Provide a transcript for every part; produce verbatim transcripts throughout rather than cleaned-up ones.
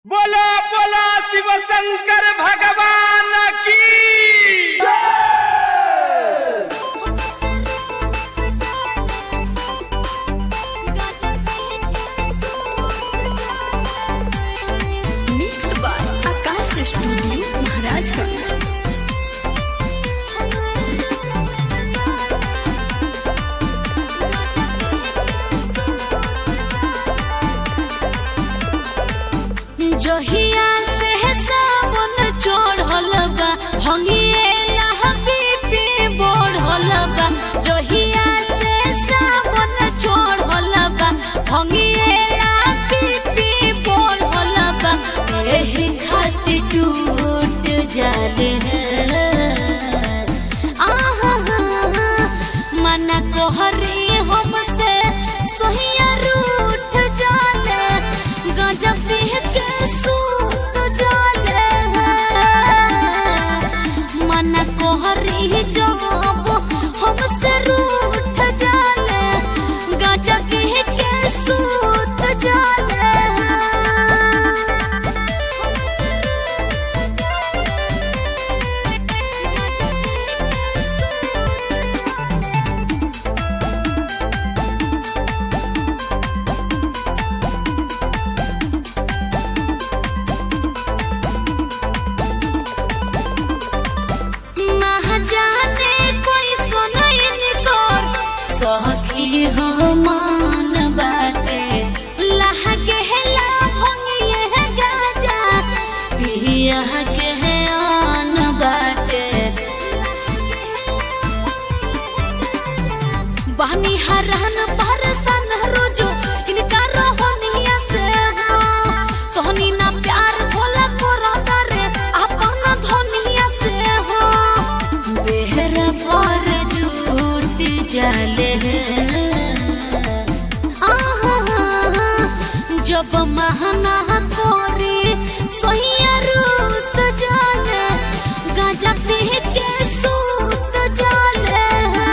बोला बोला शिव शंकर भगवान की mix by Akash studio Maharajganj. जहिया से सावन चढ़ल बा भंगिएला बीपी बढ़ल बा। जहिया से सावन चढ़ल बा भंगिएला बीपी बढ़ल बा। एही खातिर टूट जाले आहा मना कोहरी हमसे सोहिया रूठ जाले गांजा पी के सूत जाले मन कोहरी जब हमसे रूठ जाले गांजा पी के सूत जाले। सखी हो मान बाटे लहके हेला भंगिए गाजा पिया के है आन बाटे बहनी हरहन परसन रोजो इनका रोहनिया से हो तोहनी ना प्यार भोला कोरा करे अपन धनिया से हो बेहरा पर झूठ जाले जब महना कोरी सोहिया रूस जाले गांजा पी के सूत जाले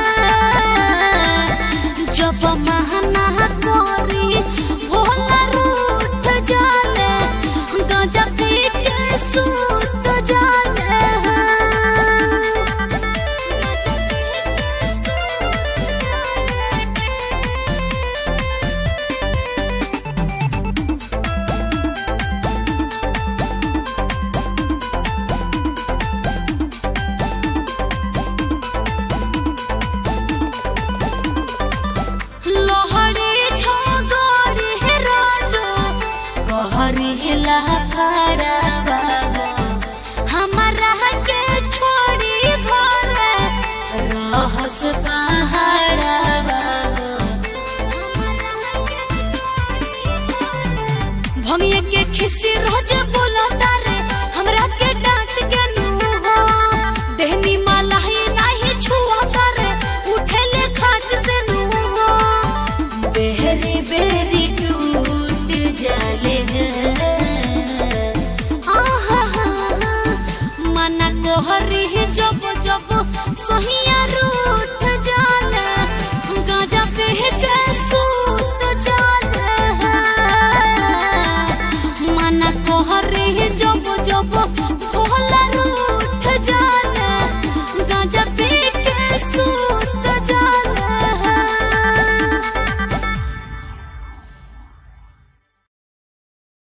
जब महना कोरी भोला रूठ जाले गांजा पी के सूत जाले। हरिला खड़ा बाबा हमारा के छोड़ी घर रहस पहाड़ा बाबा भंगिए के खिसी रोज बोलता रे हमरा के डांट के नु हो देहनी माला ही नहीं छुआता रे उठेले खाट से नु हो बेहरी बेरी टूट जाले मना कोहरी जब जब सही